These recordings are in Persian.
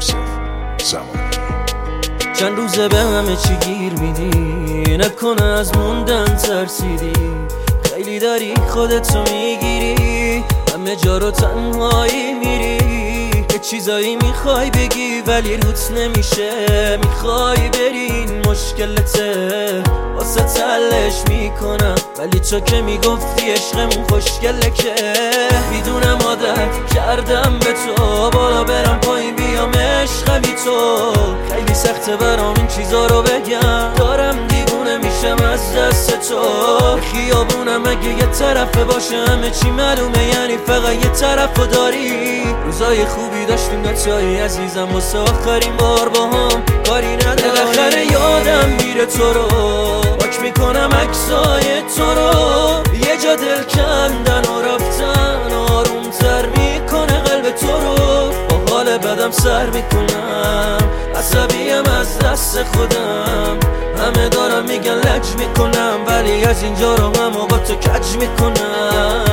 یوسف زمانی. چند روزه به همه چی گیر میدی، نکنه از موندن ترسیدی، خیلی داری خودتو میگیری، همه جا رو تنهایی میری، یه چیزایی میخوای بگی ولی روت نمیشه، میخوای برین مشکلته، واسه تلش میکنم ولی تو که میگفتی عشقمون خوشگله که میدونم عادت کردم به تو، بالا برم پایین بیام عشق بی تو، خیلی سخته برام این چیزا رو بگم، دارم دیوونه میشم از دست تو، خیابونم اگه یه طرفه باشه همه چی معلومه، یعنی فقط یه طرفو داری، روزای خوبی داشتیم نتایی عزیزم واسه آخرین بار با هم کاری نداری، بالاخره یادم میره تو رو، پاک میکنم عکسای تو رو، یه جا دل کندن و رفتن آرومتر میکنه قلب تو رو، با حال بدم سر میکنم، عصبیم از دست خودم، همه دارم میگن لج میکنم ولی از اینجا رو هم با تو کج میکنم.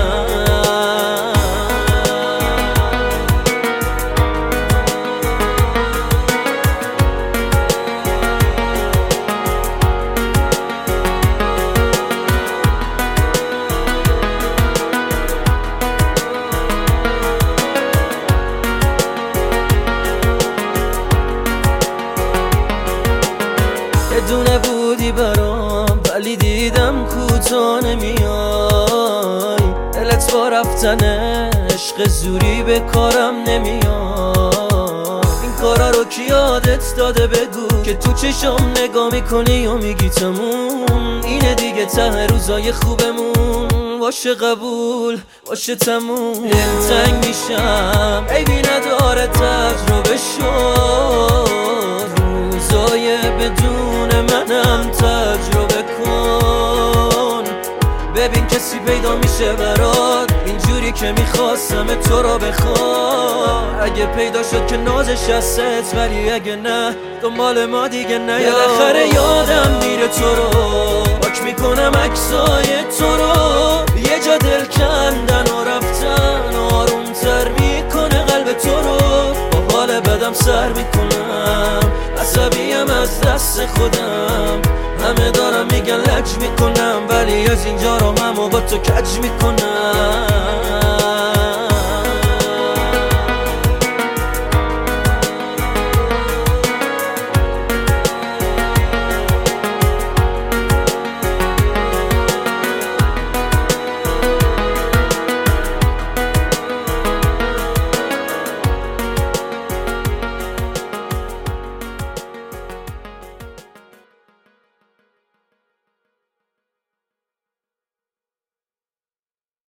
دونه بودی برام ولی دیدم کوتا نمیای، دلت با رفتن عشق زوری به کارم نمیای، این کارا رو کی یادت داده بگو که تو چشم نگاه میکنی و میگی تموم اینه دیگه، ته روزای خوبمون باشه قبول باشه تموم، دلتنگ میشم عیبی نداره تجربه شد، روزای بدون منم تجربه کن، ببین کسی پیدا میشه برات اینجوری که میخواستم تو رو بخواد، اگه پیدا شد که نازش هست ولی اگه نه دنبال ما دیگه نه، بالاخره یادم میره تو رو، پاک میکنم عکسای تو رو، یه جا دل کندن و رفتن آرومتر میکنه قلب تو رو، با حال بدم سر میکنم، عصبیم از دست خودم، همه دارم میگن لج میکنم ولی از اینجا رو هم با تو کج میکنم.